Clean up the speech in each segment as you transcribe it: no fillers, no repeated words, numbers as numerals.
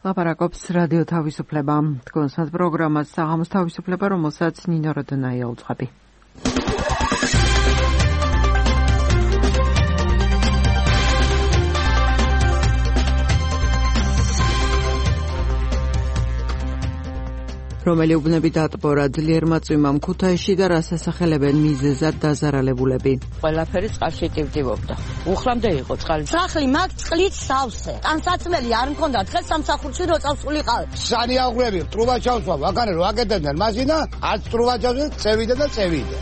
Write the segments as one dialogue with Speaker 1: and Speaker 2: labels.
Speaker 1: ლაპარაკობს რადიო თავისუფლება. თქვენს პროგრამას საღამოს თავისუფლება, რომელსაც ნინო როდონაია უძღვები. რომელი უბნები დატბორა ძლიერმა წვიმამ ქუთაისში და რას ასახელებენ მიზეზად დაზარალებულები.
Speaker 2: ყველაფერი წყალში ტივტივობდა. უხრამდე იყო წყალი.
Speaker 3: სახლი მაგ წყლით სავსე. ტანსაცმელი არ მქონდა დღეს სამსახურში რო წავსულიყავ.
Speaker 4: სანიაღვრები ტრუბა ჩავსვა, ვაკანე რო აკეთებდნენ მაშინა, არც ტრუბა ჩავსვა, წევიდა და წევიდა.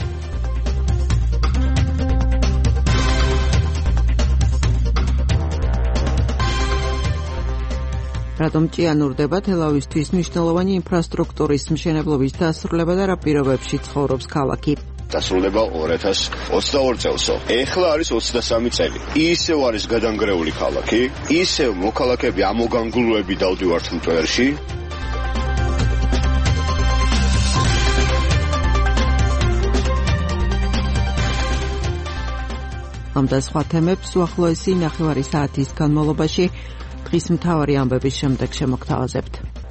Speaker 1: რატომ ჭიანურდება თელავისთვის მნიშვნელოვანი ინფრასტრუქტურის მშენებლობის დასრულება და რა პირობებში ცხოვრობს ქალაქი?
Speaker 5: დასრულება 2022 წელსო. ეხლა არის 23 წელი. ისევ არის გადანგრეული ქალაქი, ისევ მოქალაქეები ამოგანგულოები დავდივართ მტვერში. ამ და სხვა თემებს უახლოესი 9 საათის განმავლობაში დღის მთავარი ამბების შემდეგ შემოგთავაზებთ.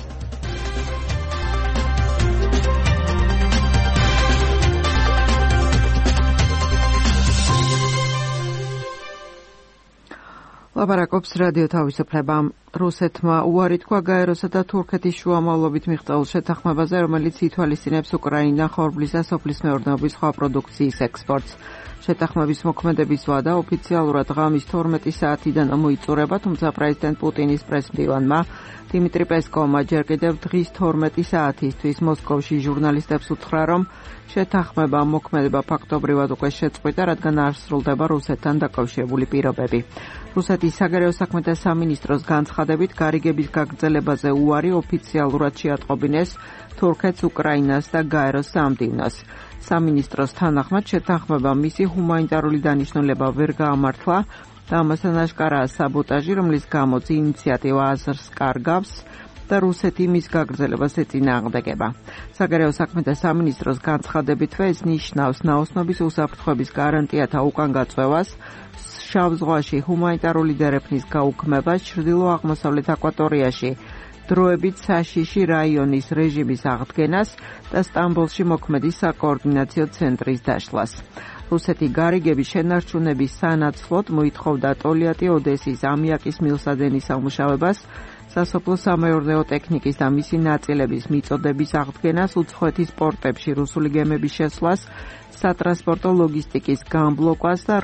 Speaker 5: ლაპარაკობს რადიო თავისუფლება. რუსეთმა უარი თქვა გაეროსა და თურქეთის შუამავლობით მიღწეულ შეთანხმებაზე, რომელიც ითვალისწინებს უკრაინა ხორბლის და სოფლის მეურნეობის სხვა პროდუქციის ექსპორტს. შეთანხმების მოქმედების ვადა ოფიციალურად ღამის 12 საათიდან მოიწურება, თუმცა პრეზიდენტ პუტინის პრესმდივანმა დიმიტრი პესკოვმა ჯერ კიდევ დღის 12 საათისთვის მოსკოვში ჟურნალისტებს უთხრა, რომ შეთანხმება მოქმედება ფაქტობრივად უკვე შეწყვიტა, რადგან არ სრულდება რუსეთთან დაკავშირებული პირობები. რუსეთის საგარეო საქმეთა სამინისტროს განცხადებით, გარიგების გაგრძელებაზე უარი ოფიციალურად შეატყობინეს თურქეთს, უკრაინას და გაეროს სამდივნოს. სამინისტროს თანახმად შეთანხმება მისი ჰუმანიტარული დანიშნულება ვერ გაამართლა და ამასთან აშკარაა საბოტაჟი, რომლის გამოც ინიციატივა აზრს კარგავს და რუსეთი მის გაგრძელებას ეწინააღმდეგება. საგარეო საქმეთა სამინისტროს განცხადებითვე ეს ნიშნავს ნაოსნობის უსაფრთხოების გარანტიათა უკან გაწევას, შავ ზღვაში ჰუმანიტარული დერეფნის გაუქმებას, ჩრდილო-აღმოსავლეთ აკვატორიაში დროებით საშიში რაიონის რეჟიმის აღდგენას და სტამბოლში მოქმედი საკოორდინაციო ცენტრის დაშლას. რუსეთი გარიგების შენარჩუნების სანაცვლოდ მოითხოვდა ტოლიატი ოდესის ამიაკის მილსადენის ამუშავებას, სასოფლო სამეურნეო ტექნიკის და მისი ნაწილების მიწოდების აღდგენას, უცხოეთის პორტებში რუსული გემების შესვლას, სატრანსპორტო ლოგისტიკის გამბლოკვას და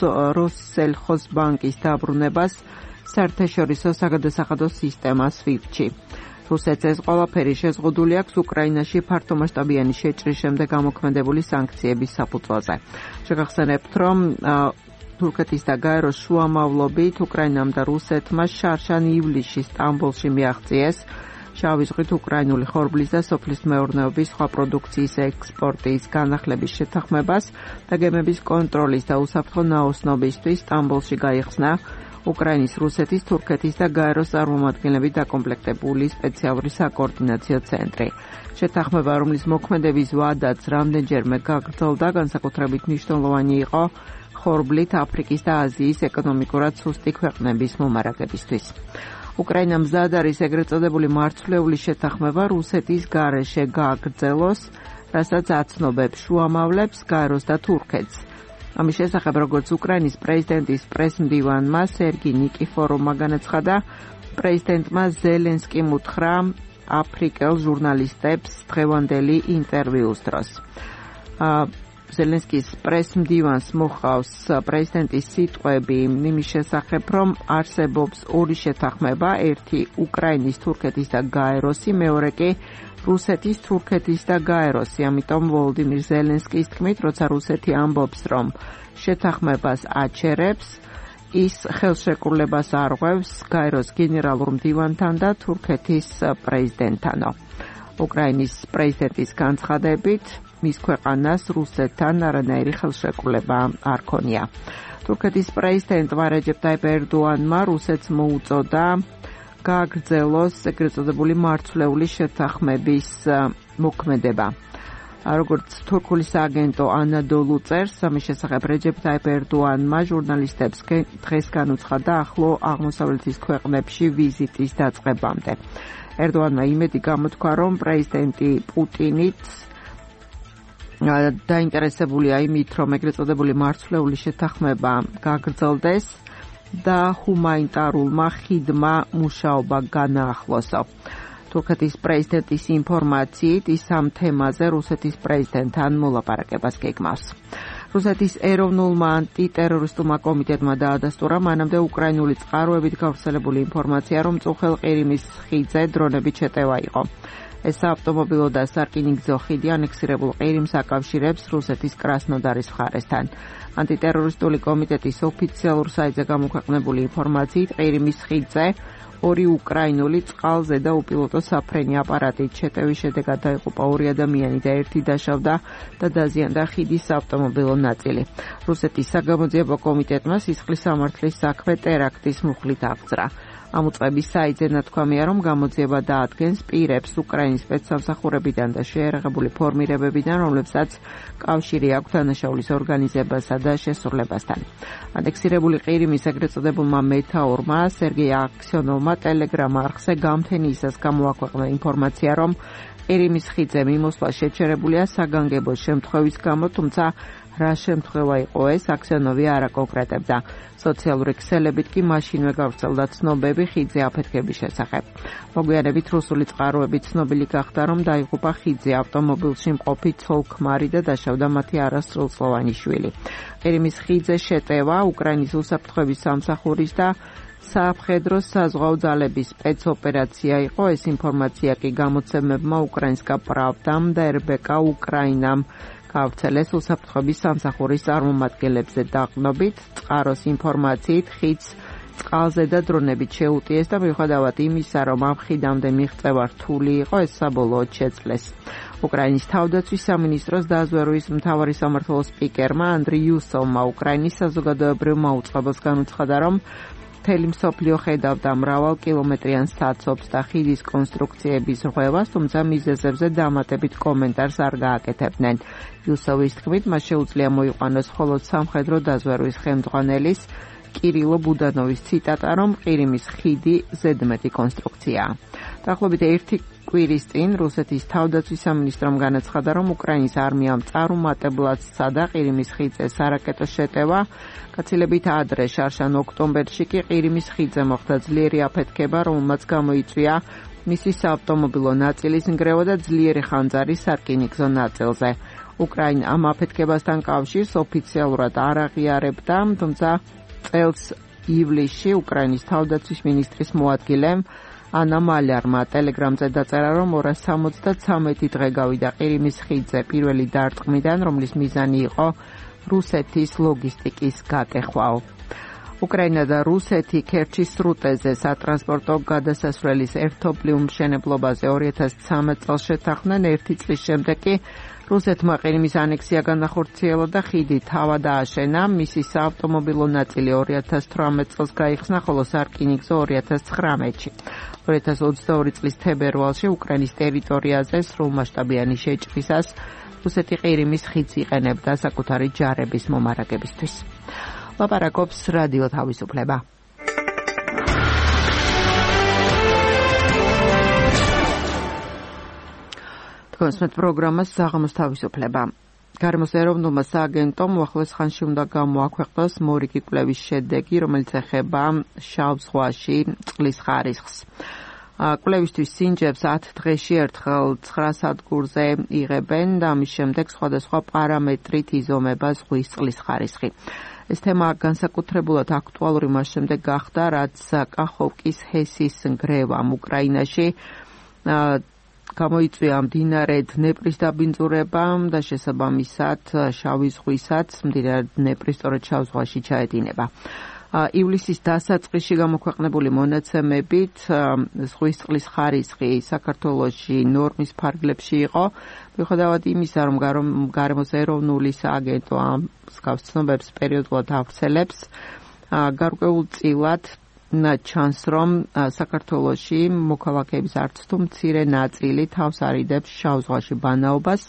Speaker 5: როსსელხოს ბანკის დაბრუნებას საერთაშორისო საგადასახადო სისტემა SWIFT-ში. რუსეთს ეს ყველაფერი შეზღუდული აქვს უკრაინაში ფართომასშტაბიანი შეჭრის შემდეგ ამოქმედებული სანქციების საფუძველზე. შეგახსენებთ, რომ თურქეთის და გაეროს შუამავლობით უკრაინამ და რუსეთმა შარშან ივლისში სტამბოლში მიაღწიეს შავი ზღვით უკრაინული ხორბლის და სოფლის მეურნეობის სხვა პროდუქციის ექსპორტის განახლების შეთანხმებას და გემების კონტროლის და უსაფრთხო ნაოსნობისთვის სტამბოლში გაიხსნა უკრაინის, რუსეთის, თურქეთის და გაეროს წარმომადგენლებით დაკომპლექტებული სპეციალური საკოორდინაციო ცენტრი. შეთანხმება, რომლის მოქმედების ვადაც რამდენჯერმე გაგრძელდა, განსაკუთრებით მნიშვნელოვანი იყო ხორბლით აფრიკის და აზიის ეკონომიკურად სუსტი ქვეყნების მომარაგებისთვის. უკრაინა მზად არის ეგრეთ წოდებული მარცვლეული შეთანხმება რუსეთის გარეშე გააგრძელოს, რასაც აცნობებს შუამავლებს, გაეროს და თურქეთს. ამის შესახებ, როგორც უკრაინის პრეზიდენტის პრესმდივანმა სერგი ნიკიფოროვმა განაცხადა, პრეზიდენტმა ზელენსკიმ უთხრა აფრიკელ ჟურნალისტებს დღევანდელი ინტერვიუს დროს. ზელენსკის პრესმდივანს მოჰყავს პრეზიდენტის სიტყვები იმის შესახებ, რომ არსებობს ორი შეთანხმება, ერთი უკრაინის, თურქეთის და გაეროსი, მეორე კი რუსეთის, თურქეთის და გაეროსი. ამიტომ ვოლოდიმირ ზელენსკის თქმით, როცა რუსეთი ამბობს, რომ შეთანხმებას აჩერებს, ის ხელშეკრულებას არღვევს გაეროს გენერალურ მდივანთან და თურქეთის პრეზიდენტთანო. უკრაინის პრეზიდენტის განცხადებით, მის ქვეყანას რუსეთთან არანაირი ხელშეკრულება არ ქონია. თურქეთის პრეზიდენტმა რეჯეპ ტაიპ ერდოანმა რუსეთს მოუწოდა გააგრძელოს ეგრეთ წოდებული მარცვლეული შეთანხმების მოქმედება. როგორც თურქული სააგენტო ანადოლუ წერს, მის შესახებ რეჯეპ ტაიპ ერდოანმა ჟურნალისტებს დღეს განუცხადა ახლო აღმოსავლეთის ქვეყნებში ვიზიტის დაწყებამდე. ერდოანმა იმედი გამოთქვა, რომ პრეზიდენტი პუტინიც დაინტერესებულია იმით, რომ ეგრეთ წოდებული მარცვლეული შეთანხმება გაგრძელდეს და ჰუმანიტარულმა ხიდმა მუშაობა განაახლოსო. თურქეთის პრეზიდენტის ინფორმაციით ის ამ თემაზე რუსეთის პრეზიდენტთან მოლაპარაკებას გეგმავს. რუსეთის ეროვნულმა ანტიტერორისტულმა კომიტეტმა დაადასტურა მანამდე უკრაინული წყაროებით გავრცელებული ინფორმაცია, რომ წუხელ ყირიმის ხიდზე დრონებით შეტევა იყო. ეს ავტომობილო და სარკინიგზო ხიდი ანექსირებულ ყირიმს აკავშირებს რუსეთის კრასნოდარის მხარესთან. ანტიტერორისტული კომიტეტის ოფიციალურ საიტზე გამოქვეყნებული ინფორმაციით ყირიმის ხიდზე 2 უკრაინული წყალზე და უპილოტო საფრენი აპარატით შეტევის შედეგად დაიღუპა 2 ადამიანი და 1 დაშავდა და დაზიანდა ხიდის ავტომობილო ნაწილი. რუსეთის საგამოძიებო კომიტეტმა სისხლის სამართლის საქმე ტერაქტის მუხლით აღძრა. ამ უწყების საიტზე ნათქვამია, რომ გამოძიება დაადგენს პირებს უკრაინის სპეცსამსახურებიდან და შეიარაღებული ფორმირებებიდან, რომლებსაც კავშირი აქვს დანაშაულის ორგანიზებასა და შესრულებასთან. ანექსირებული ყირიმის ეგრეთ წოდებულმა მეთაურმა სერგეი აქსიონოვმა ტელეგრამ არხზე გამთენიისას გამოაქვეყნა ინფორმაცია, რომ ყირიმის ხიდზე მიმოსვლა შეჩერებულია საგანგებო შემთხვევის გამო, თუმცა რა შემთხვევა იყო ეს, აქსიონოვი არ აკონკრეტებდა. სოციალური ქსელებით კი მაშინვე გავრცელდა ცნობები ხიდზე აფეთქების შესახებ. მოგვიანებით რუსული წყაროებით ცნობილი გახდა, რომ დაიღუპა ხიდზე ავტომობილში მყოფი ცოლ-ქმარი და დაშავდა მათი არასრულწლოვანი შვილი. ყირიმის ხიდზე შეტევა უკრაინის უსაფრთხოების სამსახურის და სამხედრო საზღვაო ძალების სპეცოპერაცია იყო. ეს ინფორმაცია კი გამოცემებმა უკრაინსკა პრავდამ და RBK უკრაინამ გავრცელეს უსაფრთხოების სამსახურის წარმომადგენლებზე დაყნობით. წყაროს ინფორმაციით ხიდს წყალზე და დრონებით შეუტიეს და მიუხედავად იმისა, რომ ამ ხიდამდე მიღწევა რთული იყო, ეს საბოლოოდ შეძლეს. უკრაინის თავდაცვის სამინისტროს დაზვერვის მთავარი სამმართველოს სპიკერმა ანდრიი იუსოვმა უკრაინის საზოგადოებრივ მოუწყებელს განუცხადა, რომ მთელი მსოფლიო ხედავდა მრავალ კილომეტრიან საცობს და ხიდის კონსტრუქციების რღვევას, თუმცა მიზეზებზე დამატებით კომენტარს არ გააკეთებდნენ. იუსოვის თქმით, მას შეუძლია მოიყვანოს მხოლოდ სამხედრო დაზვერვის ხელმძღვანელის კირილო ბუდანოვის ციტატა, რომ ყირიმის ხიდი ზედმეტი კონსტრუქციაა. დაახლოებით 1 კვირის წინ რუსეთის თავდაცვის სამინისტრომ განაცხადა, რომ უკრაინის არმიამ წარუმატებლად სცადა ყირიმის ხიდზე სარაკეტო შეტევა. გაცილებით ადრე, შარშან ოქტომბერში კი ყირიმის ხიდზე მოხდა ძლიერი აფეთქება, რომელმაც გამოიწვია მისი საავტომობილო ნაწილის ნგრევა და ძლიერი ხანძარი სარკინიგზო ნაწილზე. უკრაინა ამ აფეთქებასთან კავშირს ოფიციალურად არ აღიარებდა, თუმცა წელს ივლისში უკრაინის თავდაცვის მინისტრის მოადგილემ ანა მალარმა ტელეგრამზე დაწერა, რომ 273 დღე გავიდა ყირიმის ხიდზე პირველი დარტყმიდან, რომლის მიზანი იყო რუსეთის ლოგისტიკის გაკეხვაო. უკრაინა და რუსეთი ქერჩის სრუტეზე სატრანსპორტო გადასასვლელის ერთობლივ მშენებლობაზე 2013 წელს შეთანხმდნენ. 1 წლის შემდეგ კი რუსეთმა ყირიმის ანექსია განახორციელა და ხიდი თავად ააშენა. მისი საავტომობილო ნაწილი 2018 წელს გაიხსნა, ხოლო სარკინიგზო 2019-ში. 2022 წლის თებერვალში უკრაინის ტერიტორიაზე სრულმასშტაბიანი შეჭრისას რუსეთი ყირიმის ხიდს იყენებდა საკუთარი ჯარების მომარაგებისთვის. ლაპარაკობს რადიო თავისუფლება. კონსმეთ პროგრამას საღამოს თავისუფლება. გარემოს ეროვნულმა სააგენტომ უახლოეს ხანში უნდა გამოაქვეყნოს მორიგი კვლევის შედეგი, რომელიც ეხება შავ ზღვაში წყლის ხარისხს. კვლევისთვის სინჯებს 10 დღეში ერთხელ 9 სადგურზე იღებენ და ამის შემდეგ სხვადასხვა პარამეტრით იზომება ზღვის წყლის ხარისხი. ეს თემა განსაკუთრებულად აქტუალური მას შემდეგ გახდა, რაც კახოვკის ჰესის ნგრევამ უკრაინაში გამოიწვია მდინარე დნეპრის დაბინძურებამ და შესაბამისად შავი ზღვისაც მდინარე დნეპრი სწორედ შავ ზღვაში ჩაედინება. ივლისის დასაწყისში გამოქვეყნებული მონაცემებით ზღვის წყლის ხარისხი საქართველოში ნორმის ფარგლებში იყო. მიუხედავად იმისა, რომ გარემოს ეროვნული სააგენტო ამ მსგავს ცნობებს პერიოდულად ავრცელებს, გარკვეულწილად ჩანს, რომ საქართველოში მოქალაქეების არც თუ მცირე ნაწილი თავს არიდებს შავ ზღვაში ბანაობას.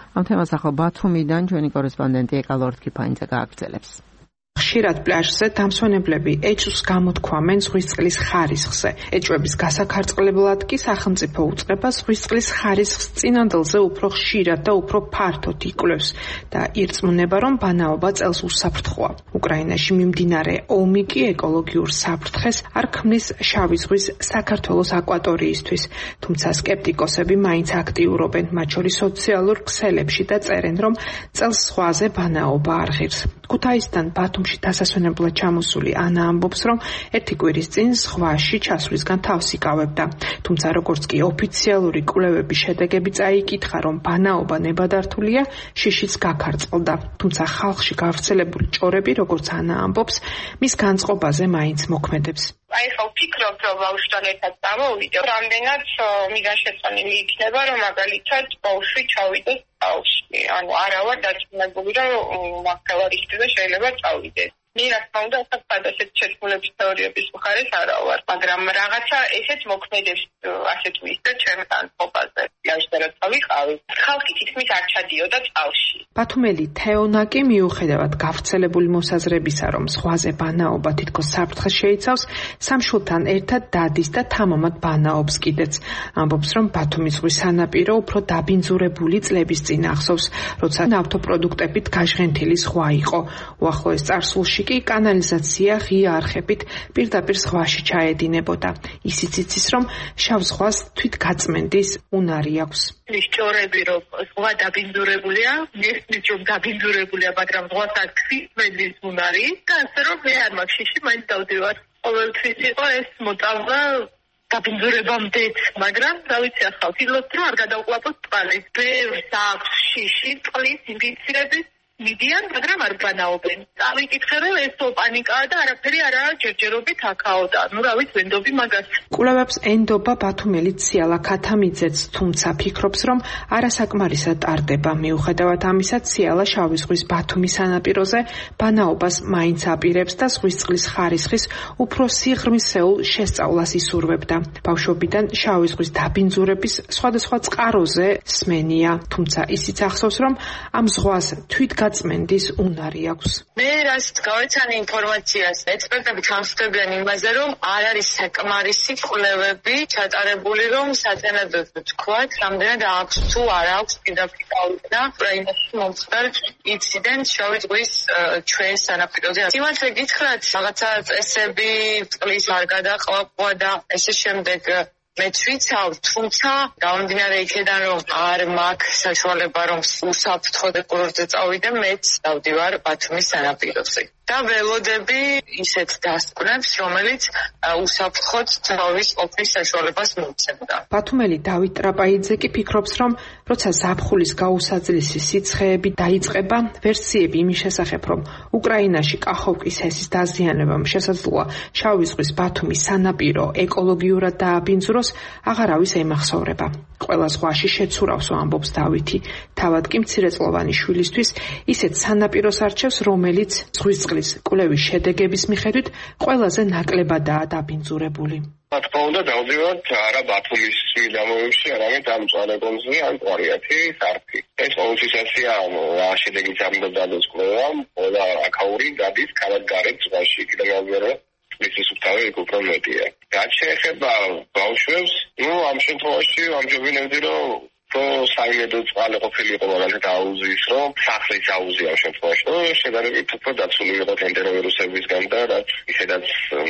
Speaker 5: ამ თემას ახლა ბათუმიდან ჩვენი კორესპონდენტი ეკალორთ კიფანიძე გააგრძელებს.
Speaker 6: ხშირად პლაჟზე დამსვენებლები ეჭვს გამოთქვამენ ზღვის წყლის ხარისხზე. ეჭვების გასაქარწყლებლად კი სახელმწიფო უწყება ზღვის წყლის ხარისხს წინანდელზე უფრო ხშირად და უფრო ფართოდ იკვლევს და ირწმუნება, რომ ბანაობა წელს უსაფრთხოა. უკრაინაში მიმდინარე ომი კი ეკოლოგიურ საფრთხეს არ ქმნის შავი ზღვის საქართველოს აკვატორიისთვის, თუმცა სკეპტიკოსები მაინც აქტიურობენ, მათ შორის სოციალურ ქსელებში და წერენ, რომ წელს ზღვაზე ბანაობა არ ღირს. ქუთაისიდან ბათუმში დასასვენებლად ჩამოსული ანა ამბობს, რომ ერთი კვირის წინ ზღვაში ჩასვლისგან თავს იკავებდა. თუმცა როგორც კი ოფიციალური კვლევების შედეგები წაიკითხა, რომ ბანაობა ნებადართულია, შიშიც გაქარწყლდა. თუმცა ხალხში გავრცელებული ჭორები, როგორც ანა ამბობს, მის განწყობაზე მაინც მოქმედებს.
Speaker 7: აი ხო ვფიქრობ, რომ ბავშვთან ერთად წამოვიდე, რამდენად მიგან შეწონილი იქნება, რომ მაგალითად ბავშვი ჩავიდეს ბავშვი. ანუ არა ვარ დარწმუნებული, რომ მაგალითად იქნება შეიძლება წავიდეს. მე რა თქმა უნდა, ასეთ შეთქმულების თეორიების მხარეს არა ვარ, მაგრამ რაღაცა ესეც მოქმედებს ასეთ ვისდა ჩემს განწყობაზე. იაშტერად წავიყავი. ხალხი თითქმის არ ჩადიოდა წყალში.
Speaker 6: ბათუმელი თეონა კი მიუხედავად გავრცელებული მოსაზრებისა, რომ ზღვაზე ბანაობა თითქოს საფრთხეს შეიცავს, სამშვილთან ერთად დადის და თამამად ბანაობს კიდეც. ამბობს, რომ ბათუმის ზღვის სანაპირო უფრო დაბინძურებული წლების წინ ახსოვს, როცა ნავთობპროდუქტებით გაჟღენთილი ზღვა იყო. უახლოეს წარსულში კი კანალიზაცია ღია არხებით პირდაპირ ზღვაში ჩაედინებოდა. ისიც იცის, რომ შავ ზღვას თვითგაწმენდის უნარი აქვს.
Speaker 7: ჭორები რომ ზღვა დაბინძურებულია, მესმის რომ დაბინძურებულია, მაგრამ ზღვას არ თვითგაწმენდის უნარი და ასე რომ მე არ მაქვს შიში, მაინც დავდივარ. ყოველთვის იყო ეს მოწამვლა დაბინძურებამდეც, მაგრამ რა ვიცი ახლა ვთქვით, რომ არ გადავყვაპოთ წყალი. ბევრს აქვს შიში წყლის ინფექციების მიდიან, მაგრამ არ ბანაობენ. წავიკითხე, რომ ესო პანიკაა და არაფერი არაა ჯერჯერობით აქაო და ნუ რა ვიცი, ვენდობი მაგას.
Speaker 6: კვლევებს ენდობა ბათუმელი ციალა ქათამიძეც, თუმცა ფიქრობს, რომ არასაკმარისად ტარდება. მიუხედავად ამისა, ციალა შავი ზღვის ბათუმის სანაპიროზე ბანაობას მაინც აპირებს და ზღვის წყლის ხარისხის უფრო სიღრმისეულ შესწავლას ისურვებდა. ბავშვობიდან შავი ზღვის დაბინძურების სხვადასხვა წყაროზე სმენია, თუმცა ისიც ახსოვს, რომ ამ ზღვას თვითგაწმენდის უნარი აქვს.
Speaker 7: მე რაც გავეცანი ინფორმაციას, ექსპერტები ჩამსხვდებიან იმაზე, რომ არ არის საკმარისი კვლევები ჩატარებული, რომ საწინადოდ ვთქვათ, რამდენად აქვს თუ არ აქვს პირდაპირ და უკრაინაში მომხდარ ინციდენტს შავი ზღვის ჩვენ სანაპიროზე. სიმართლე გითხრათ, რაღაცა წესები წყლის არ გადაყლაპვა და ესე შემდეგ მეც ვიცავ, თუმცა გამომდინარე იქედან, რომ არ მაქვს საშუალება, რომ უსაფრთხოდ კურორტზე წავიდე, მეც დავდივარ ბათუმის სანაპიროზე. და ველოდები ისეთ დასკვნებს, რომელიც უსაფრთხოდ თავის ყოფნის საშუალებას მოცემდა.
Speaker 6: ბათუმელი დავით ტრაპაიძე კი ფიქრობს, რომ როცა ზაფხულის გაუსაძლისი სიცხეები დაიწყება, ვერსიები იმის შესახებ, რომ უკრაინაში კახოვკის ჰესის დაზიანებამ შესაძლოა შავი ზღვის ბათუმის სანაპირო ეკოლოგიურად დააბინძუროს, აღარავის ემახსოვრება. ყველა ზღვაში შეცურავს, ამბობს დავითი. თავად კი მცირეწლოვანი შვილისთვის ისეთ სანაპიროს არჩევს, რომელიც ზღვის წყლის კვლევის შედეგების მიხედვით ყველაზე ნაკლებადაა დაბინძურებული.
Speaker 8: რა თქმა უნდა, დავდივართ არა ბათუმის მიდამოებში, არამედ ამ წვანებონზე, ან ყვარიათის არხი. ეს ყოველთვისაცია რა შედეგიც არ უნდა დადოს კვლევამ, ყველა აქაური გადის ქალაქგარეთ ზღვაში, კიდევ გავიარო მისთვის უკთავე უფრო მეტია. რაც შეეხება ბავშვებს, ამ შემთხვევაში ამჯობინებდი, რომ საიმედო წყალი ყოფილიყო მაგალითად აუზის, რომ სახლის აუზი ამ შემთხვევაში. შედარებით უფრო დაცული იყო ენტეროვირუსებისგან და რაც ისედაც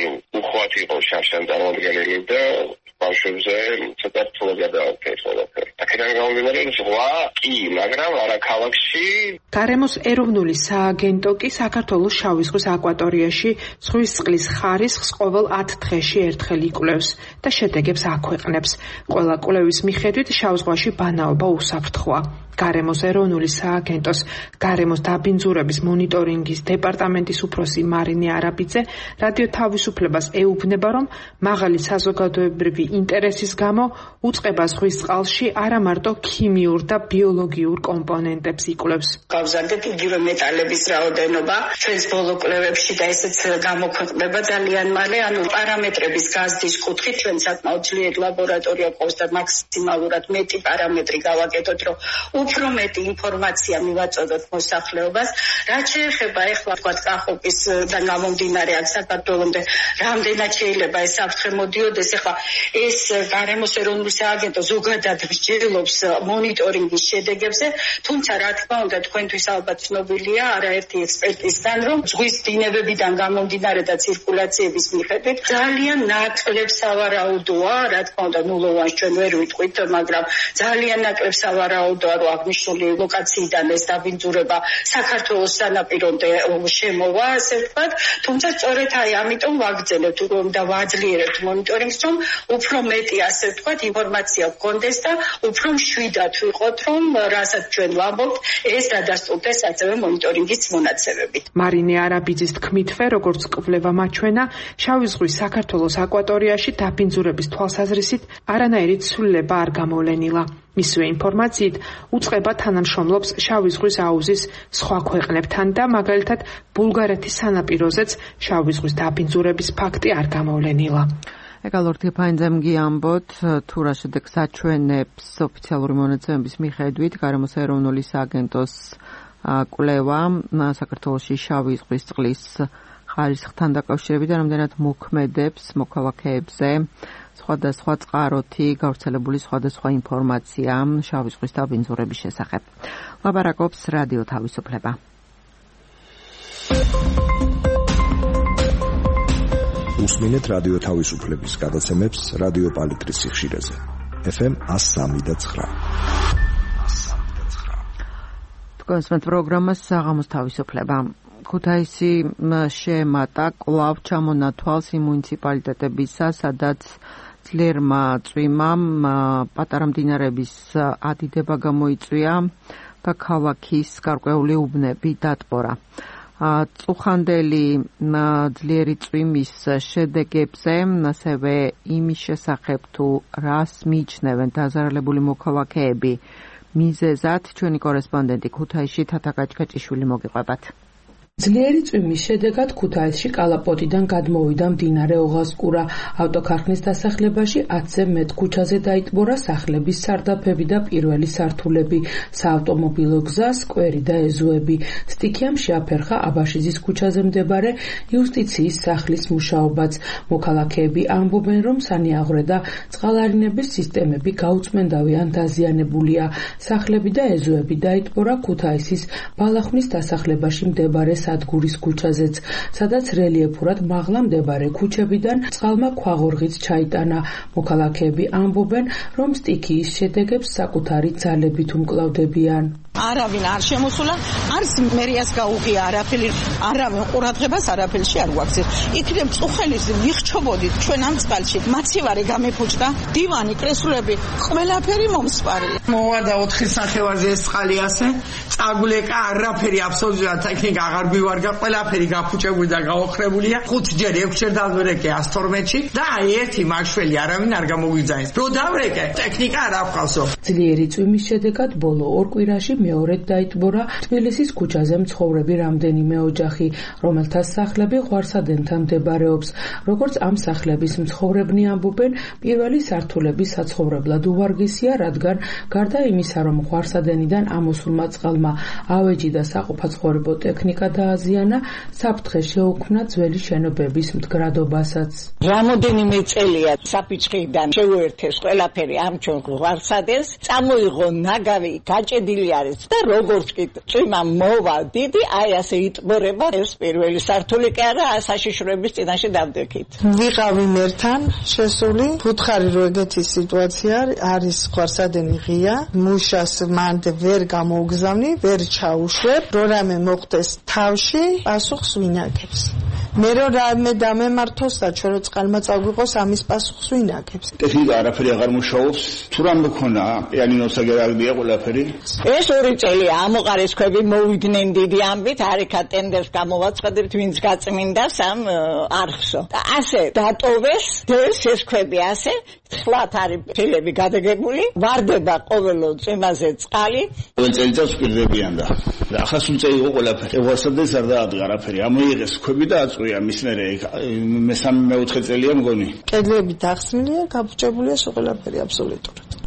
Speaker 8: უხვად იყო შარშან წარმოადგენელი და ბავშვებზე ცოტა რთულად გადააქცეს ყველაფერი. აქედან გამომდინარე ზღვა კი, მაგრამ არა ქალაქში.
Speaker 6: გარემოს ეროვნული სააგენტო კი საქართველოს შავი ზღვის აკვატორიაში ზღვის წყლის ხარისხს ყოველ 10 დღეში ერთხელ იკვლევს და შედეგებს აქვეყნებს. ყველა კვლევის მიხედვით შავ ზღვაში ბანაობა უსაფრთხოა. გარემოს ეროვნული სააგენტოს გარემოს დაბინძურების მონიტორინგის დეპარტამენტის უფროსი მარინე არაბიძე რადიო თავისუფლებას ეუბნება, რომ მაღალი საზოგადოებრივი ინტერესის გამო უწყება ზღვის წყალში არა მარტო ქიმიურ და ბიოლოგიურ კომპონენტებს იკვლევს.
Speaker 9: გავზარდეთ იგივე მეტალების რაოდენობა ჩვენს ბოლო კვლევებში და ესეც გამოქვეყნდება ძალიან მალე, ანუ პარამეტრების გაზრდის კუთხით ჩვენ საკმაოდ ძლიერ ლაბორატორია ყავს და მაქსიმალურად მეტი პარამეტრი გავაკეთოთ, რომ უფრო მეტი ინფორმაცია მივაწოდოთ მოსახლეობას, რაც შეეხება ეხლა თქვა კახოპისდან გამომდინარე აქ საქართველომდე რამდენად შეიძლება ეს საფრთხე მოდიოდეს. ეხლა ეს გარემოს ეროვნული სააგენტო ზოგადად მსჯელობს მონიტორინგის შედეგებზე, თუმცა რა თქმა უნდა თქვენთვის ალბათ ცნობილია არაერთი ექსპერტისგან, რომ ზღვის დინებებიდან გამომდინარე და ცირკულაციების მიხედვით ძალიან ნაკლებ სავარაუდოა, რა თქმა უნდა ნულოვანს ჩვენ ვერ ვიტყვით, მაგრამ ძალიან ნაკლებ სავარაუდოა, რომ აღნიშნული ლოკაციიდან ეს დაბინძურება საქართველოს სანაპირომდე შემოვა, ასე ვთქვათ, თუმცა სწორედ ამიტომ ვაგრძელებთ და ვაძლიერებთ მონიტორინგს, რომ უფრო მეტი, ასე ვთქვათ, ინფორმაცია გქონდეს და უფრო მშვიდად ვიყოთ, რომ რასაც ჩვენ ვამბობთ, ეს დადასტურდეს ასევე მონიტორინგის მონაცემებით.
Speaker 6: მარინე არაბიძის თქმითვე, როგორც კვლევა მაჩვენა, შავი ზღვის საქართველოს აკვატორიაში დაბინძურების თვალსაზრისით არანაირი ცვლილება არ გამოვლენილა. მისივე ინფორმაციით უწყება თანამშრომლობს შავი ზღვის აუზის სხვა ქვეყნებთან და მაგალითად ბულგარეთის სანაპიროზეც შავი ზღვის დაბინძურების ფაქტი არ გამოვლენილა.
Speaker 5: ეკალორთი ფაინძემგი ამბოთ, თუ რა შედეგს აჩვენებს ოფიციალური მონაცემების მიხედვით გარემოს ეროვნული სააგენტოს კვლევა საქართველოში შავი ზღვის წყლის ხარისხთან დაკავშირებით და რამდენად მოქმედებს მოქალაქეებზე სხვადასხვა წყაროთი გავრცელებული სხვადასხვა ინფორმაცია შავი ზღვის დაბინძურების შესახებ. ლაპარაკობს რადიო თავისუფლება.
Speaker 10: უსმინეთ რადიო თავისუფლების გადაცემებს რადიო პალიტრის სიხშირეზე. FM 103.9.
Speaker 5: თქვენს პროგრამას საღამოს თავისუფლება. ქუთაისი შეემატა კვლავ ჩამონათვალს მუნიციპალიტეტებისა, სადაც ძლიერმა წვიმამ პატარა მდინარეების ადიდება გამოიწვია და ქალაქის გარკვეული უბნები დატბორა. წუხანდელი ძლიერი წვიმის შედეგებზე, ასევე იმის შესახებ თუ რას მიიჩნევენ დაზარალებული მოქალაქეები მიზეზად, ჩვენი კორესპონდენტი ქუთაისში თათა კაჭკაჭიშვილი მოგიყვებათ.
Speaker 11: ძლიერი წვიმის შედეგად ქუთაისში კალაპოტიდან გადმოვიდა მდინარე ოღაზკურა. ავტოქარხნის დასახლებაში 10-ზე მეტ ქუჩაზე დაიტბორა სახლების სარდაფები და პირველი სართულები, საავტომობილო გზა, სკვერი და ეზოები. სტიქიამ შეაფერხა აბაშიძის ქუჩაზე მდებარე იუსტიციის სახლის მუშაობაც. მოქალაქეები ამბობენ, რომ სანიაღვრე და წყალარინების სისტემები გაუწმენდავი ან დაზიანებულია. სახლები და ეზოები დაიტბორა ქუთაისის ბალახნის დასახლებაში მდებარე სადგურის ქუჩაზეც, სადაც რელიეფურად მაღლა მდებარე ქუჩებიდან წყალმა ქვაღორღიც ჩაიტანა. მოქალაქეები ამბობენ, რომ სტიქიის შედეგებს საკუთარი ძალებით უმკლავდებიან.
Speaker 2: არავინ არ შემოსულა, არც მერიას გაუღია არაფერი, არავინ ყურადღებას არაფერში არ გვაქცევს. იქნებ წუხელის მიხჩობოდით ჩვენ ამ წყალში, მაცივარი გამეფუჭდა, დივანი, კრესლები, ყველაფერი მომსპარი.
Speaker 12: მოვარდა 4 სახევაზე ეს წყალი ასე, წაგულეკა არაფერი აბსოლუტურად ტექნიკა აღარ მივარგა, ყველაფერი გაფუჭებული და გაოხრებულია. 5-ჯერ 6-ჯერ დავერეკე 112-ში და აი ერთი მაშველი არავინ არ გამოგვიძაინს. რო დავრეკე, ტექნიკა არ აქვს.
Speaker 11: ძლიერი წვიმის შედეგად ბოლო 2 კვირაში მეორედ დაიტბორა თბილისის ქუჩაზე მცხოვრები რამდენიმე ოჯახი, რომელთა სახლები ღვარსადენთან მდებარეობს. როგორც ამ სახლების მცხოვრებნი ამბობენ, პირველი სართულები საცხოვრებლად უვარგისია, რადგან გარდა იმისა, რომ ღვარსადენიდან ამოსულმა წყალმა ავეჯი და საყოფაცხოვრებო ტექნიკა დააზიანა, საფრთხე შეუქმნა ძველი შენობების მდგრადობასაც.
Speaker 2: რამოდენიმე წელია საფიჩხიდან შეუერთეს ყველაფერი ამ ჩვენ ღვარსადენს, წამოიღო ნაგავი, გაჭედილი არის და როგორც კი წვიმა მოვა დიდი, აი ასე იტბორება ეს პირველი სართული კი არა, საშიშროების წინაშე დავდექით.
Speaker 13: ვიყავი მერთან შესული, ფუთხარი რო ეგეთი სიტუაცია არის, ღვარსადენი ღია, მუშას მანდ ვერ გამოუგზავნი, ვერ ჩაუშვებ, რო რამე მოხდეს თავში, პასუხს ვინ აკეთებს? მე რო რამე დამემართოს და ჩვენ რო წყალმა წაგვიყოს, ამის პასუხს ვინ აკეთებს?
Speaker 4: ტექნიკა არაფერი აღარ მუშაობს, თუ რამე მქონა, პიანინოსა გერაგდია ყველაფერი.
Speaker 2: ეს 2 წელია ამოყარეს ქვები მოვიდნენ დიდი ამბით, არიქა ტენდერს გამოვაცხადებთ, ვინც გაწმინდა სამ არხსო. და ასე დატოვეს ეს ქვები ასე, ხლათ არის ფილები გადაგებული, ვარდება ყოველ წვიმაზე წყალი.
Speaker 4: ყოველ წელიწადს პირდებიან და ახლა სულ წელი იყო ყველაფერი. ღვარსადენს არ დაადგა არაფერი. ამოიღეს ქვები და აწყვია მის მერე მე-3 მე-4 წელია მგონი.
Speaker 13: კედლები დახსნილია, გაფუჭებულია ყველაფერი აბსოლუტურად.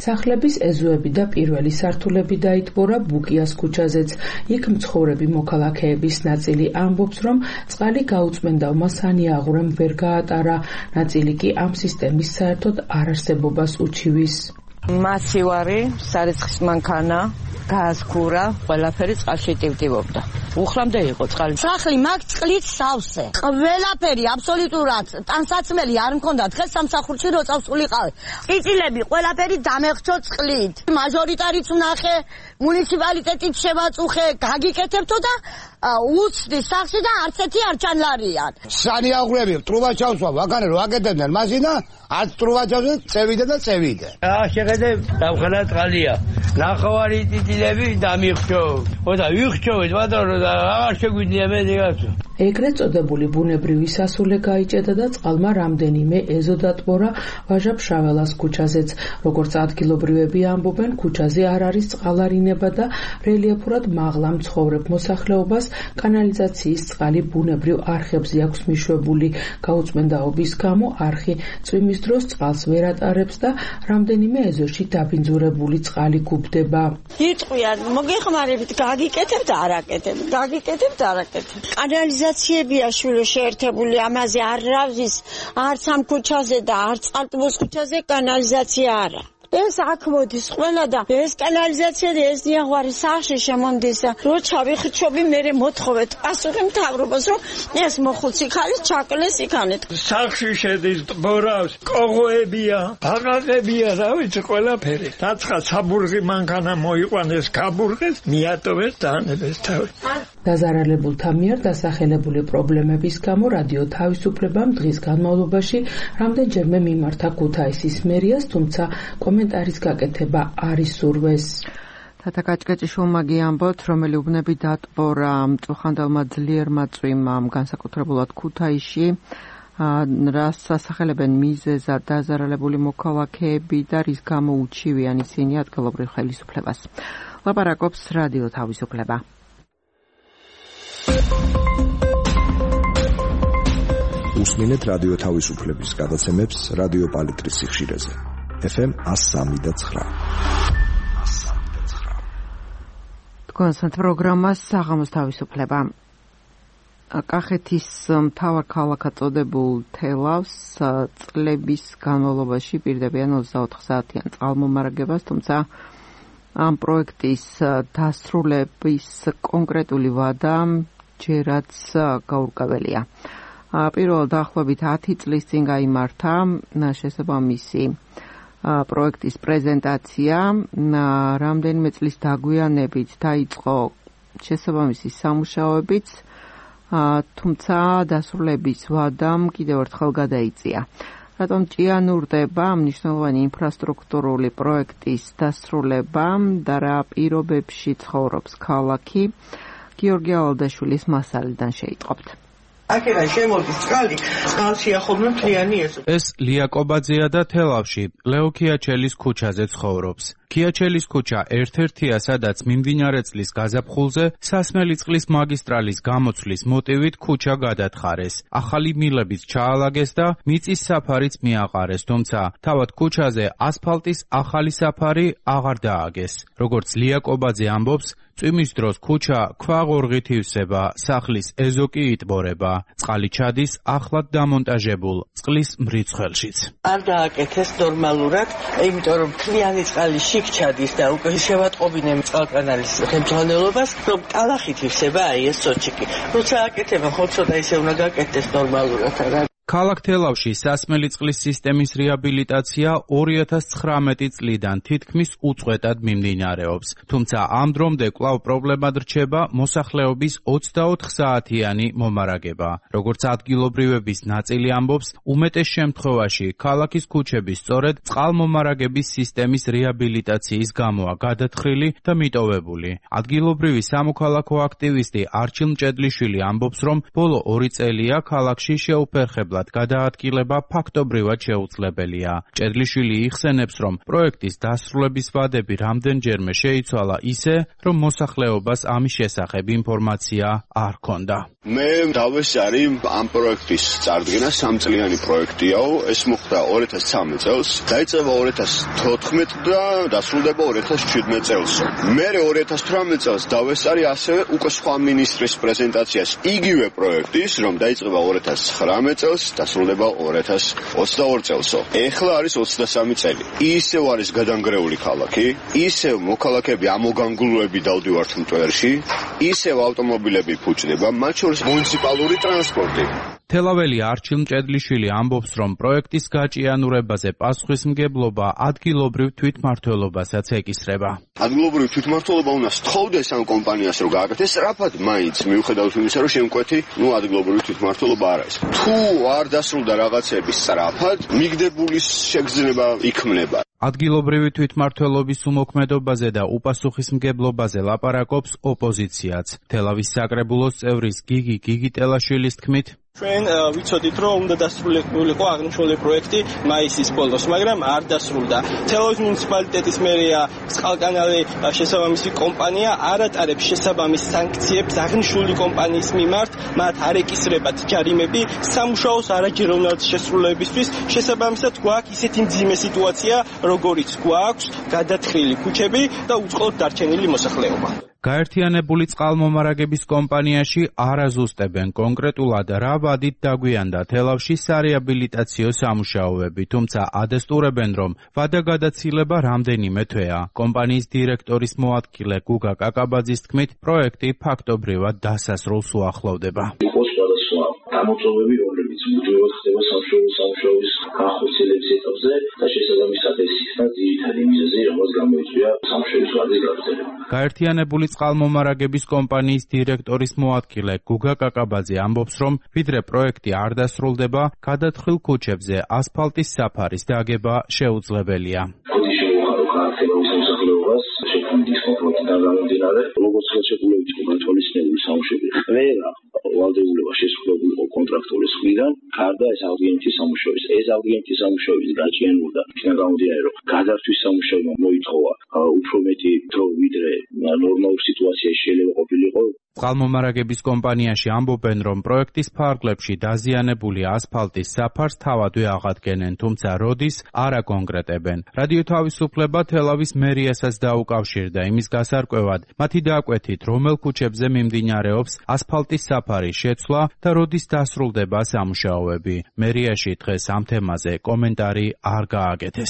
Speaker 11: სახლების ეზოები და პირველი სართულები დაიტბორა ბუკიას ქუჩაზეც. იქ მცხოვრები მოქალაქეების ნაწილი ამბობს, რომ წყალი გაუწმენდავმა სანიაღურემ ვერ გაატარა, ნაწილი კი ამ სისტემის საერთოდ არარსებობას უჩივის.
Speaker 14: მასივარი, სარიცხის მანქანა, გაზგურა, ყველაფერი წყალში ტივტივობდა. უხრამდე იყო წყალი.
Speaker 3: სახლი მაგ წყლით სავსე. ყველაფერი აბსოლუტურად ტანსაცმელი არ მქონდა. დღეს სამსახურში რო წავსულიყავი. წიწილები ყველაფერი დამეღწო წყლით. მაჟორიტარიც ვნახე, მუნიციპალიტეტით შევაწუხე, გაგიკეთებთო და უცდი სახლში და არც ერთი არ ჩანლარიან.
Speaker 15: სანიაღვრები ტრუბაჩავსვა ვაკანე რო აკეთებდნენ მაშინა არც ტრუბაჩავზე წევიდა და წევიდა.
Speaker 16: შეხედე დავხელა წყალია. ნახევარი ტიტილები დამიხჩო. ოდა ვიხჩოვეთ ბატონო და აღარ შეგვიძლია მე დიგაცო.
Speaker 11: ეგრეთ წოდებული ბუნებრივი სასულე გაიჭედა და წყალმა რამდენიმე ეზო დატბორა ვაჟა-ფშაველას ქუჩაზეც. როგორც ადგილობრივები ამბობენ, ქუჩაზე არ არის წყალარინება და რელიეფურად მაღლა მცხოვრებ მოსახლეობას კანალიზაციის წყალი ბუნებრივ არხებზე აქვს მიშვებული. გაუწმენდაობის გამო არხი წვიმის დროს წყალს ვერ ატარებს და რამდენიმე ეზოში დაბინძურებული წყალი გუბდება.
Speaker 2: იტყვია, მოგეხმარებით, გაგიკეთებთ, არ აკეთებთ, გაგიკეთებთ, არ აკეთებთ. კანალიზაციებია შვილო შეერთებული, ამაზე არ რავის, არც ამ ქუჩაზე და არც წყალტუბოს ქუჩაზე კანალიზაცია არა. ეს აქ მოდის ყველა და ეს კანალიზაცია და ეს დიაღვარი სახში შემონდის და რო ჩავიხრჩობი მე მოთხოვეთ პასუხი მთავრობას რომ ეს მოხუცი ხალის ჩაკლეს იქანეთ.
Speaker 16: სახში შედის ტბორავს, კოღოებია, ბაღაყებია, რა ვიცი ყველაფერი. დაცხა საბურღი მანქანა მოიყვანეს გაბურღეს, მიატოვეს დაანებეს თავი.
Speaker 11: დაზარალებულთა მიერ დასახელებული პრობლემების გამო რადიო თავისუფლებამ დღის განმავლობაში რამდენჯერმე მიმართა ქუთაისის მერიას, თუმცა კომენტარის გაკეთება არ ისურვეს.
Speaker 5: თათა კაჭკაჭიშვილმა ამბობთ, რომელი უბნები დატბორა მწუხანდელმა ძლიერმა წვიმამ, განსაკუთრებულად ქუთაისში, რას ასახელებენ მიზეზად დაზარალებული მოქალაქეები და რის გამო უჩივიან ისინი ადგილობრივ ხელისუფლებას. ლაპარაკობს რადიო თავისუფლება.
Speaker 10: უსმინეთ რადიო თავისუფლების გადაცემებს რადიო პალიტრის სიხშირეზე. FM 103.9.
Speaker 5: თქვენს პროგრამას საღამოს თავისუფლება. კახეთის მთავარ ქალაქად წოდებულ თელავს წლების განმავლობაში პირდებიან 24 საათიან წყალმომარაგებას, თუმცა ამ პროექტის დასრულების კონკრეტული ვადა ჯერაც გაურკვეველია. პირველ დაახლოებით 10 წლის წინ გაიმართა შესაბამისი პროექტის პრეზენტაცია, რამდენიმე წლის დაგვიანებით დაიწყო შესაბამისი სამუშაოებიც, თუმცა დასრულების ვადამ კიდევ ერთხელ გადაიწია. რატომ ჭიანურდება მნიშვნელოვანი ინფრასტრუქტურული პროექტის დასრულება და რა პირობებში ცხოვრობს ქალაქი? გიორგი ალდაშვილის მასალიდან შეიტყობთ.
Speaker 12: აქედან შემოდის წყალი, წყალშია ხოლმე მთლიანი ეზო.
Speaker 17: ეს ლია კობაძეა და თელავში ლეო ქიაჩელის ქუჩაზე ცხოვრობს. ქიაჩელის ქუჩა ერთ-ერთია, სადაც მიმდინარე წლის გაზაფხულზე სასმელი წყლის მაგისტრალის გამოცვლის მოტივით ქუჩა გადათხარეს. ახალი მილებით ჩაალაგეს და მიწის საფარიც მიაყარეს, თუმცა თავად ქუჩაზე ასფალტის ახალი საფარი აღარ დააგეს. როგორც ლია კობაძე ამბობს, წვიმის დროს ქუჩა ქვაღორღით ივსება, სახლის ეზო კი იტბორება. წყალი ჩადის ახლად დამონტაჟებულ წყლის მრიცხველშიც.
Speaker 12: არ დააკეთეს ნორმალურად, იმიტომ რომ მთლიანი წყალი შიგ ჩადის და უკვე შევატყობინემ წყალკანალის ხელმძღვანელობას, რომ კალახით ივსება აი ეს სოჭიკი. როცა აკეთება, ხო ცოტა ისე უნდა გაკეთდეს ნორმალურად არა.
Speaker 17: ქალაქ თელავში სასმელი წყლის სისტემის რეაბილიტაცია 2019 წლიდან თითქმის უწყვეტად მიმდინარეობს. თუმცა ამ დრომდე კვლავ პრობლემად რჩება მოსახლეობის 24 საათიანი მომარაგება. როგორც ადგილობრივების ნაწილი ამბობს, უმეტეს შემთხვევაში ქალაქის ქუჩები სწორედ წყალმომარაგების სისტემის რეაბილიტაციის გამოა გადათხრილი და მიტოვებული. ადგილობრივი სამოქალაქო აქტივისტი არჩილ მჭედლიშვილი ამბობს, რომ ბოლო 2 წელია ქალაქში შეუფერხებლად მასშტაბურად გადაადგილება ფაქტობრივად შეუძლებელია. ჭედლიშვილი იხსენებს, რომ პროექტის დასრულების ვადები რამდენჯერმე შეიცვალა ისე, რომ მოსახლეობას ამის შესახებ ინფორმაცია არ ჰქონდა.
Speaker 18: მე დავესწარი ამ პროექტის წარდგენა 3 წლიანი პროექტიაო, ეს მოხდა 2013 წელს, დაიწყება 2014 და დასრულდება 2017 წელს. მე 2018 წელს დავესწარი ასევე უკვე სხვა მინისტრის პრეზენტაციას იგივე პროექტის, რომ დაიწყება 2019 წელს, დასრულდება 2022 წელსო. ეხლა არის 23 წელი. ისევ არის გადანგრეული ქალაქი, ისევ მოქალაქეები ამოგანგულები დავდივართ მტვერში, ისევ ავტომობილები ფუჭდება, მათ შორის მუნიციპალური ტრანსპორტი.
Speaker 17: თელაველი არჩილ მჭედლიშვილი ამბობს, რომ პროექტის გაჭიანურებაზე პასუხისმგებლობა ადგილობრივ თვითმმართველობასაც ეკისრება.
Speaker 18: ადგილობრივი თვითმმართველობა უნდა სთხოვდეს ამ კომპანიას, რომ გააკეთეს სწრაფად, მაინც მიუხედავად იმისა, რომ შემკვეთი, ადგილობრივი თვითმმართველობა არ არის. თუ არ დასრულდა რაღაცები სწრაფად, მიგდებული შეგრძნება იქმნება.
Speaker 17: ადგილობრივი თვითმმართველობის უმოქმედობაზე და უპასუხისმგებლობაზე ლაპარაკობს ოპოზიციაც. თელავის საკრებულოს წევრის გიგი გიგიტელაშვილის თქმით,
Speaker 19: ჩვენ ვიცოდით, რომ უნდა დასრულიყო აღნიშნული პროექტი მაისის ბოლოს, მაგრამ არ დასრულდა. თელავის მუნიციპალიტეტის მერია წყალკანალი შესაბამისი კომპანია არ ატარებს შესაბამის სანქციებს აღნიშნული კომპანიის მიმართ, მათ არ ეკისრებათ ჯარიმები სამუშაოს არაჯეროვნად შესრულებისთვის. შესაბამისად გვაქვს ისეთი მძიმე სიტუაცია, როგორიც გვაქვს გადათხილი ქუჩები და უწყლოდ დარჩენილი მოსახლეობა.
Speaker 17: გაერთიანებული წყალმომარაგების კომპანიაში არ აზუსტებენ კონკრეტულად რა ვადით დაგვიანდა თელავში სარეაბილიტაციო სამუშაოები, თუმცა ადესტურებენ, რომ ვადაგადაცილება რამდენიმე თვეა. კომპანიის დირექტორის მოადგილე გუგა კაკაბაძის თქმით, პროექტი ფაქტობრივად დასასრულს უახლოვდება.
Speaker 20: გამოწვევები, რომლებიც მუდმივად ხდება სამუშაოს განხორციელების ეტაპზე და შესაბამისად ეს იქნა ძირითადი მიზეზი, რომელსაც გამოიწვია სამუშაოს ვადის გაგრძელება.
Speaker 17: გაერთიანებული წყალმომარაგების კომპანიის დირექტორის მოადგილე გუგა კაკაბაძე ამბობს, რომ ვიდრე პროექტი არ დასრულდება, გადათხილ ქუჩებზე ასფალტის საფარის დაგება შეუძლებელია.
Speaker 20: თელავის მოსახლეობას შექმნის დისკომფორტიდან გამომდინარე, როგორც ხელშეკრულებით იყო გათვალისწინებული სამუშაოები, ყველა ვალდებულება შესრულებულიყო კონტრაქტორის მხრიდან, გარდა ეს აღდგენითი სამუშაოების. ეს აღდგენითი სამუშაოების გაჭიანურდა იქიდან გამომდინარე, რომ გადართვის სამუშაოებმა მოითხოვა უფრო მეტი დრო, ვიდრე ნორმალურ სიტუაციაში შეიძლება ყოფილიყო.
Speaker 17: წყალმომარაგების კომპანიაში ამბობენ, რომ პროექტის ფარგლებში დაზიანებული ასფალტის საფარს თავადვე აღადგენენ, თუმცა როდის არ აკონკრეტებენ. რადიო თავისუფლება თელავის მერიასაც დაუკავშირდა იმის გასარკვევად, მათი დაკვეთით, რომელ ქუჩებზე მიმდინარეობს ასფალტის საფარის შეცვლა და როდის დასრულდება სამუშაოები. მერიაში დღეს ამ თემაზე კომენტარი არ გააკეთეს.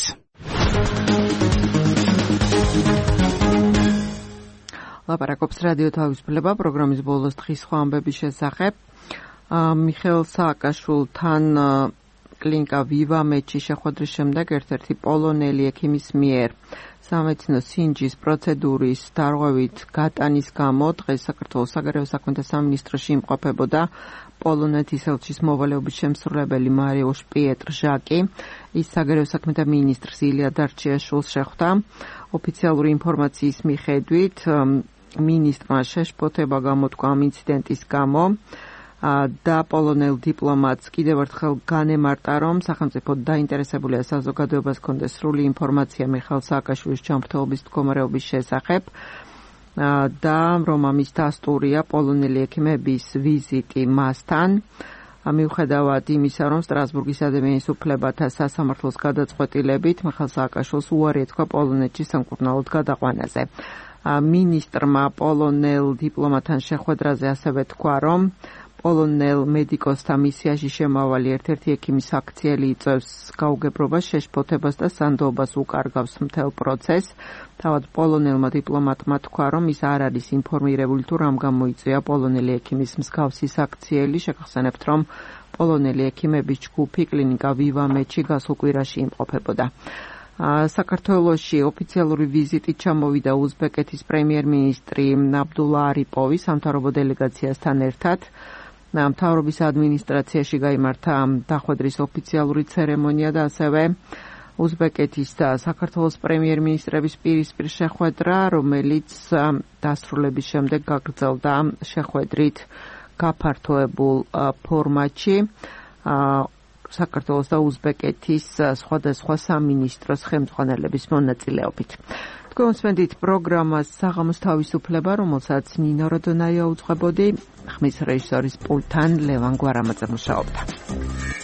Speaker 5: ლაპარაკობს რადიო თავისუფლება პროგრამის ბოლოს დღის სხვა ამბების შესახებ. მიხეილ სააკაშვილთან კლინიკა ვივა მეჩი შეხვედრის შემდეგ ერთ-ერთი პოლონელი ექიმის მიერ სამედიცინო სინჯის პროცედურის დარღვევით გატანის გამო დღეს საქართველოს საგარეო საქმეთა სამინისტროში იმყოფებოდა პოლონეთის ელჩის მოვალეობის შემსრულებელი მარიუშ პიეტრ ჟაკი. ის საგარეო საქმეთა მინისტრს ილია დარჩიაშვილს შეხვდა. ოფიციალური ინფორმაციის მიხედვით მინისტრმა შეშფოთება გამოთქვა ამ ინციდენტის გამო და პოლონელ დიპლომატს კიდევ ერთხელ განემარტა, რომ სახელმწიფო დაინტერესებულია საზოგადოებას ჰქონდეს სრული ინფორმაცია მიხეილ სააკაშვილის ჯანმრთელობის მდგომარეობის შესახებ და რომ ამის დასტურია პოლონელი ექიმების ვიზიტი მასთან. მიუხედავად იმისა, რომ სტრასბურგის ადამიანის უფლებათა სასამართლოს გადაწყვეტილებით მიხეილ სააკაშვილს უარი ეთქვა პოლონეთში სამკურნალოდ გადაყვანაზე. მინისტრმა პოლონელ დიპლომატთან შეხვედრაზე ასევე თქვა, რომ პოლონელ მედიკოსთა მისიაში შემავალი ერთ-ერთი ექიმის აქციელი იწვევს გაუგებრობას, შეშფოთებას და სანდოობას უკარგავს მთელ პროცესს. თავად პოლონელმა დიპლომატმა თქვა, რომ ის არ არის ინფორმირებული თუ რამ გამოიწვია პოლონელი ექიმის მსგავსი აქციელი. შეგახსენებთ, რომ პოლონელი ექიმების ჯგუფი კლინიკა ვივა მეჩი გასულ კვირაში იმყოფებოდა. საქართველოში ოფიციალური ვიზიტით ჩამოვიდა უზბეკეთის პრემიერ-მინისტრი აბდულა არიპოვი სამთავრობო დელეგაციასთან ერთად. მთავრობის ადმინისტრაციაში გაიმართა დახვედრის ოფიციალური ცერემონია და ასევე უზბეკეთის და საქართველოს პრემიერ-მინისტრების პირისპირ შეხვედრა, რომელიც დასრულების შემდეგ გაგრძელდა შეხვედრით გაფართოებულ ფორმატში. საქართველოს და უზბეკეთის სხვადასხვა სამინისტროს ხელმძღვანელების მონაწილეობით. თქვენსმენდით პროგრამას საღამოს თავისუფლება, რომელსაც ნინო როდონაია უძღვებოდი, ხმის რეჟისორის პულტთან ლევან გვარამაძე მუშაობდა.